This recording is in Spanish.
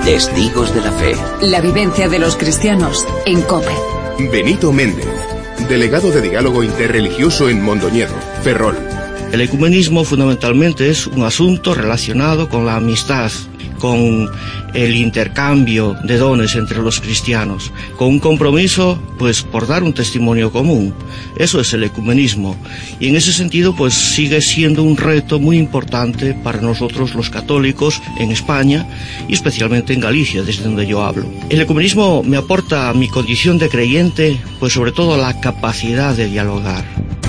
Testigos de la Fe. La vivencia de los cristianos en COPE. Benito Méndez, delegado de Diálogo Interreligioso en Mondoñedo, Ferrol. El ecumenismo fundamentalmente es un asunto relacionado con la amistad, con el intercambio de dones entre los cristianos, con un compromiso pues por dar un testimonio común. Eso es el ecumenismo, y en ese sentido pues sigue siendo un reto muy importante para nosotros los católicos en España y especialmente en Galicia, desde donde yo hablo. El ecumenismo me aporta a mi condición de creyente pues sobre todo la capacidad de dialogar.